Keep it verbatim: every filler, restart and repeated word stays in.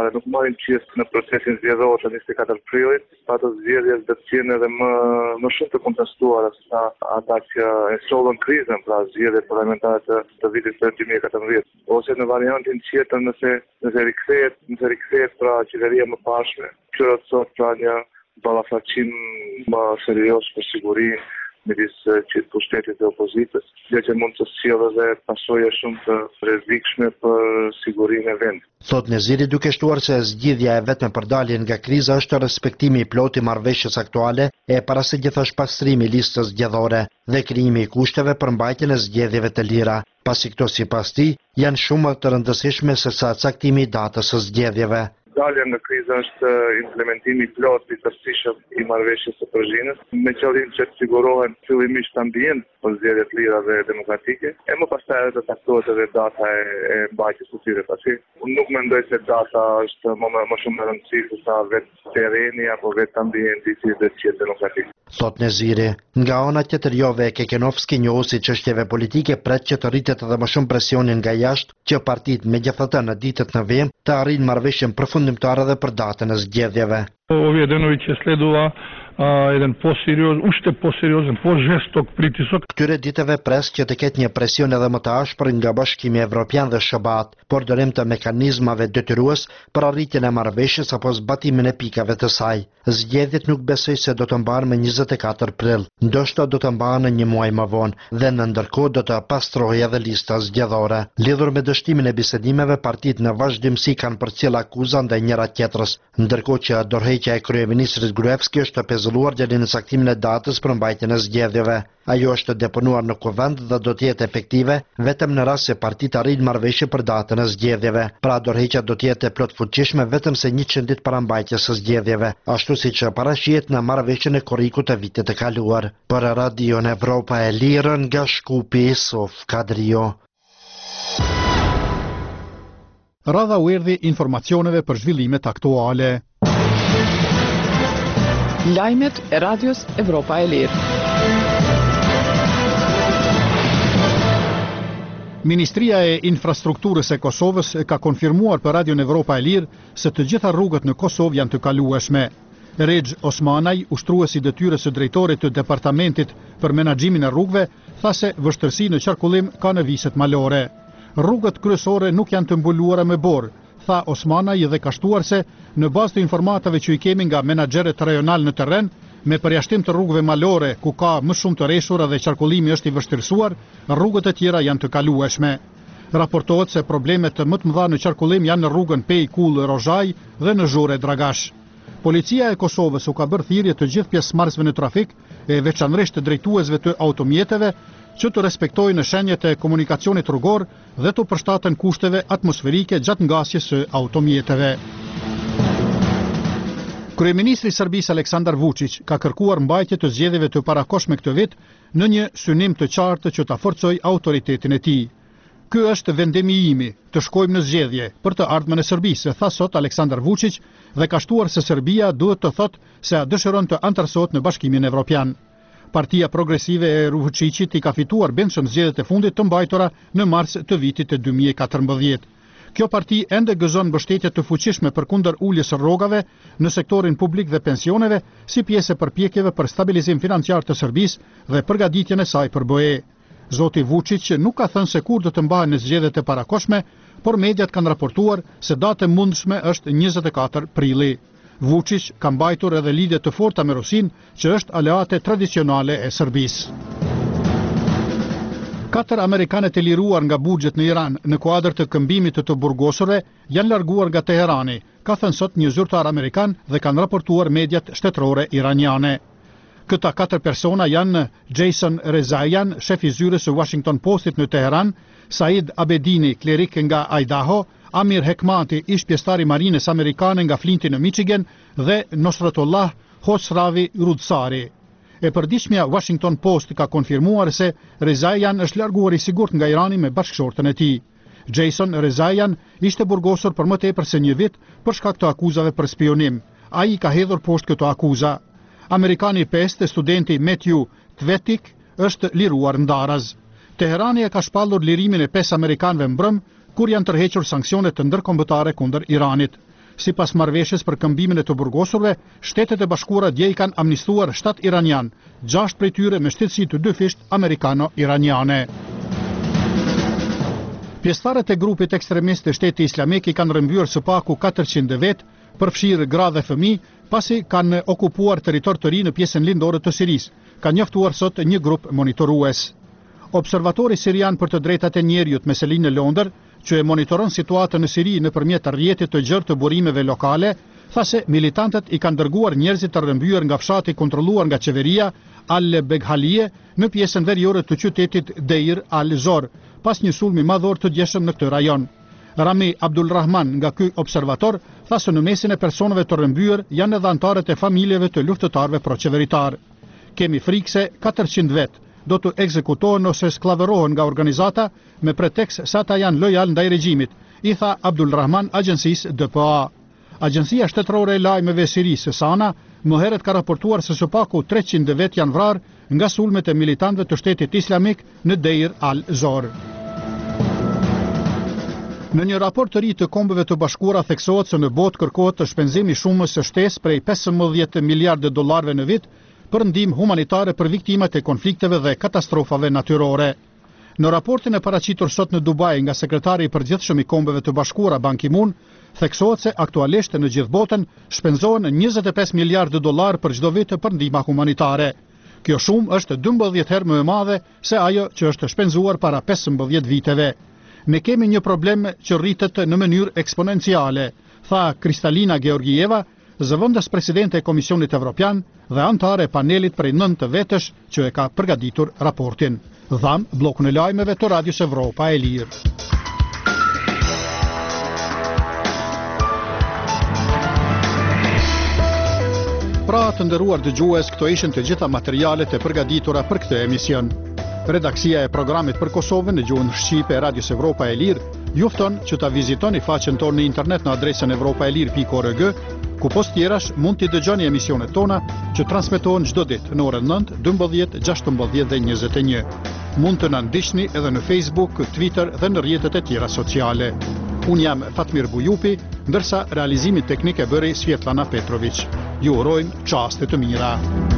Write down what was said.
nuk marrin pjesë në procesin zgjedhor të njëzet e katërt prillit, ato zgjedhjes do të jenë edhe më më shumë të kontestuara se ata që e sollën krizën, pra zgjedhjet parlamentare të, të vitit dy mijë e katërmbëdhjetë, ose në variantin tjetër nëse nëse rikthehet, nëse rikthehet pra qeveria më pashme, që do të thotë pra një ballafaqim më serioz për sigurinë midis qitë pushtetit dhe opozitës, gjë që mund të sjellë edhe pasoja shumë të rrezikshme për sigurinë e vendit. Thot Neziri, duke shtuar se zgjidhja e vetme për daljen nga kriza është respektimi i plotë i marrëveshjes aktuale e para se gjithashtu pastrimi i listës zgjedhore dhe krijimi i kushteve për mbajtjen e zgjedhjeve të lira, pasi këto sipas tij janë shumë të rëndësishme se sa caktimi i datës së zgjedhjeve. Dalja nga kriza është implementimi plot i tërësishëm i marrëveshjes së Prishtinës, me qëllim që të sigurohen fillimisht ambient për zgjedhje të lira dhe demokratike, e më pastaj të taktohet edhe data e, e mbajtjes së tyre. Pasi unë nuk mendoj se data është më, më shumë e rëndësishme sa vetë terreni apo vetë ambienti i të qetë demokratik. Thot Neziri, nga ana tjetër Jove Kekenovski, njohuesi çështjeve politike, pret që të rritet edhe më shumë presionin nga jashtë që partitë megjithatë në ditët në vijim të arrijnë marrëveshjen përfundimtare edhe për datën e zgjedhjeve. Ovdje Denović je sledila a, jedan poseriozan, ušte poseriozan, požestok pritisak. Këtyre ditëve pres që të ketë një presion edhe më të ashpër nga Bashkimi Evropian dhe S B A T, por dorim të mekanizmave detyrues për arritjen e marrëveshjes apo zbatimin e pikave të saj. Zgjedhjet nuk besoj se do të mbahen më njëzet e katërt prill, ndoshta do të mbahen në një muaj më vonë dhe në ndërkohë do të pastrohej edhe lista zgjedhore. Lidhur me dështimin e bisedimeve, partitë në vazhdimsi kanë përcjell akuza ndaj njëra tjetrës, ndërkohë që dorëheqja e kryeministrit Gruevski është të pezulluar deri në caktimin e datës për mbajtjen e zgjedhjeve. Ajo është deponuar në kuvend dhe do të jetë efektive vetëm në rast se partitë arrin marrëveshje për datën e zgjedhjeve. Pra dorëheqja do të jetë e plotfuqishme vetëm se njëqind ditë para mbajtjes së zgjedhjeve, ashtu siç parashihet në marrëveshjen e korrikut të vitit të kaluar. Për Radio Evropa e Lirë nga Shkupi, Sof Kadrio. Radha u erdhi informacioneve për zhvillimet aktuale. Lajmet e Radios Evropa e Lirë. Ministria e Infrastrukturës e Kosovës ka konfirmuar për Radion Evropa e Lirë se të gjitha rrugët në Kosovë janë të kalueshme. Rexh Osmanaj, ushtruesi i detyrës së drejtorit të departamentit për menaxhimin e rrugëve, tha se vështirësi në qarkullim ka në viset malore. Rrugët kryesore nuk janë të mbuluara me borë, tha Osmanaj dhe ka shtuar se në bazë të informatave që i kemi nga menaxherët rajonal në terren, me përjashtim të rrugëve malore ku ka më shumë të rreshura dhe qarkullimi është i vështirësuar, rrugët e tjera janë të kalueshme. Raportohet se problemet të më të mëdha në qarkullim janë në rrugën Pej Kull Rozhaj dhe në Zhore Dragash. Policia e Kosovës u ka bërë thirrje të gjithë pjesëmarrësve në trafik e veçanërisht të drejtuesve të automjeteve që të respektojnë shenjat e komunikacionit rrugor dhe të përshtaten kushteve atmosferike gjatë ngasjes së automjeteve. Kryeministri i Serbisë Aleksandar Vučić ka kërkuar mbajtje të zgjedhjeve të parakohshme këtë vit në një synim të qartë që ta forcojë autoritetin e tij. Ky është vendimi imi, të shkojmë në zgjedhje për të ardhmen e Serbisë, tha sot Aleksandar Vučić dhe ka shtuar se Serbia duhet të thotë se a dëshiron të antarësohet në Bashkimin Evropian. Partia Progresive e Vučićit i ka fituar bindshëm zgjedhjet e fundit të mbajtura në mars të vitit të dy mijë e katërmbëdhjetë. Kjo parti ende gëzon mbështetje të fuqishme përkundër uljes së rrogave në sektorin publik dhe pensioneve si pjesë e përpjekjeve për stabilizim financiar të Serbisë dhe përgatitjen e saj për B E. Zoti Vučić nuk ka thënë se kur do të mbahen në zgjedhjet e parakohshme, por mediat kanë raportuar se datë e mundshme është njëzet e katërt prilli. Vučić ka mbajtur edhe lidhje të forta me Rusinë, që është aleate tradicionale e Serbisë. Katër amerikanet e liruar nga buxhet në Iran në kuadër të këmbimit të të burgosurve janë larguar nga Teherani, ka thënë sot një zyrtar amerikan dhe kanë raportuar mediat shtetërore iraniane. Këta katër persona janë Jason Rezaian, shef i zyrës së Washington Postit në Teheran, Said Abedini, klerik nga Idaho, Amir Hekmati, ish pjesëtar i marines amerikane nga Flinti në Michigan dhe Nosratullah Hosravi Rudsari. E përditshmja Washington Post ka konfirmuar se Rezaian është larguar i sigurt nga Irani me bashkëshortën e tij. Jason Rezaian ishte burgosur për më tepër se një vit për shkak të akuzave për spionim. Ai ka hedhur poshtë këto akuza. Amerikani pesë, studenti Matthew Tvetik, është liruar ndaraz. Teherani e ka shpallur lirimin e pesë amerikanëve mbrëm kur janë tërhequr sanksionet të ndërkombëtare kundër Iranit. Sipas marrëveshjes për këmbimin e të burgosurve, Shtetet e Bashkuara dje i kanë amnistuar shtat iranian, gjashtë prej tyre me shtetësi të dyfisht amerikano-iraniane. Pjesëtarët e grupit ekstremist të Shtetit Islamik i kanë rrëmbyer së paku katërqind vet, përfshirë gra dhe fëmijë, pasi kanë okupuar territor të ri në pjesën lindore të Sirisë, ka njoftuar sot një grup monitorues. Observatori sirian për të drejtat e njerëzit me selinë në Londër, që e monitoron situatën në Siri nëpërmjet rrjetit të gjerë të burimeve lokale, tha se militantët i kanë dërguar njerëzit të rrëmbyer nga fshati kontrolluar nga qeveria al-Beghalie në pjesën veriore të qytetit Deir al-Zor, pas një sulmi madhor të djeshëm në këtë rajon. Rami Abdulrahman, nga ky observator, tha se në mesin e personave të rrëmbyer janë edhe anëtarët e familjeve të luftëtarëve proqeveritar. Kemi frikë se katërqind vet do të ekzekutohen ose sklaverohen nga organizata me pretekst se ata janë lojal ndaj regjimit, i tha Abdulrahman agjencisë D P A. Agjencia shtetërore e lajmeve e Sirisë SANA më herët ka raportuar se së paku treqind vet janë vrarë nga sulmet e militantëve të Shtetit Islamik në Deir al-Zor. Në një raport të ri të Kombeve të Bashkuara theksohet se në botë kërkohet të shpenzimi shumës së shtesë prej pesëmbëdhjetë miliardë dollarëve në vit për ndihmë humanitare për viktimat e konflikteve dhe katastrofave natyrore. Në raportin e paraqitur sot në Dubai nga sekretari i përgjithshëm i Kombeve të Bashkuara Ban Ki-moon, theksohet se aktualisht në gjithë botën shpenzohen njëzet e pesë miliardë dollar për çdo vit për ndihmë humanitare. Kjo shumë është dymbëdhjetë herë më e madhe se ajo që është shpenzuar para pesëmbëdhjetë viteve. Ne kemi një problem që rritet në mënyrë eksponenciale, tha Kristalina Georgieva, zëvendës presidente e Komisionit Evropian dhe anëtare e panelit prej nëntë vetësh që e ka përgatitur raportin. Dham bllokun e lajmeve të Radios Evropa e Lirë. Pra të nderuar dëgjues, këto ishin të gjitha materialet e përgatitura për këtë emision. Redaksia e programit për Kosovën në gjuhën shqipe e Radios Evropa e Lirë ju fton që ta vizitoni faqen tonë në internet në adresën evropaelir pikë org, ku post tjerash mund t'i dëgjoni emisionet tona që transmetohen çdo ditë në orën nëntë, dymbëdhjetë, gjashtëmbëdhjetë dhe njëzet e një. Mund të na ndiqni edhe në Facebook, Twitter dhe në rrjetet e tjera sociale. Unë jam Fatmir Bujupi, ndërsa realizimin teknik e bëri Svjetlana Petrović. Ju urojmë çaste të mira.